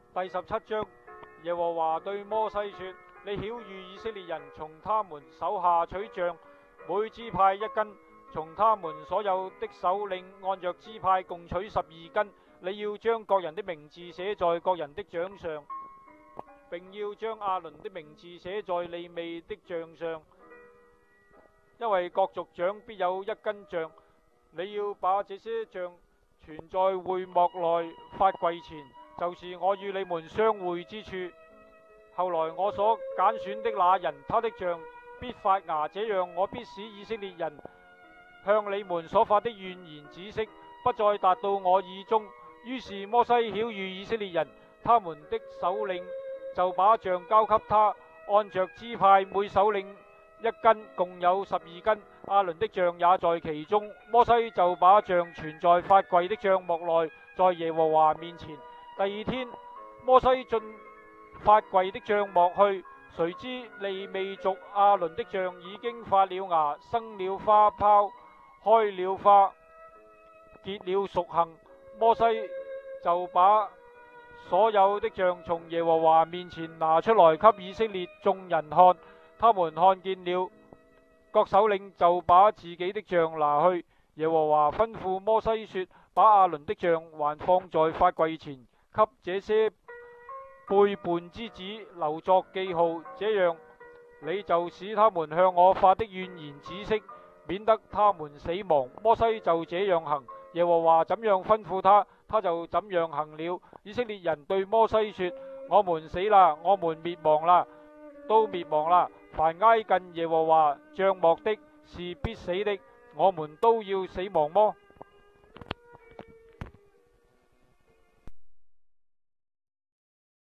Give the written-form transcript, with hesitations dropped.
第17章，耶和華對摩西說：你曉諭以色列人從他們手下取杖，每支派1根，從他們所有的首領按着支派共取12根。你要將各人的名字寫在各人的杖上，並要將亞倫的名字寫在利未的杖上，因為各族長必有1根杖。你要把這些杖存在會幕內法櫃前，就是我與你們相會之處。後來我所揀選的那人，他的杖必發芽，這樣我必使以色列人向你們所發的怨言止息，不再達到我耳中。於是摩西曉諭以色列人，他們的首領就把杖交給他，按着支派每首領1根，共有12根。亞倫的杖也在其中。摩西就把杖存在法櫃的帳幕內，在耶和華面前。第2天，摩西進法櫃的帳幕去，誰知利未族亞倫的杖已經發了芽，生了花苞，開了花，結了熟杏。摩西就把所有的杖從耶和華面前拿出來給以色列眾人看，他們看見了，各首領就把自己的杖拿去。耶和華吩咐摩西說：把亞倫的杖還放在法櫃前，給這些背叛之子留作記號，這樣你就使他們向我發的怨言止息，免得他們死亡。摩西就這樣行，耶和華怎樣吩咐他，他就怎樣行了。以色列人對摩西說：我們死啦，我們滅亡啦，都滅亡啦！凡挨近耶和華帳幕的是必死的，我們都要死亡麼？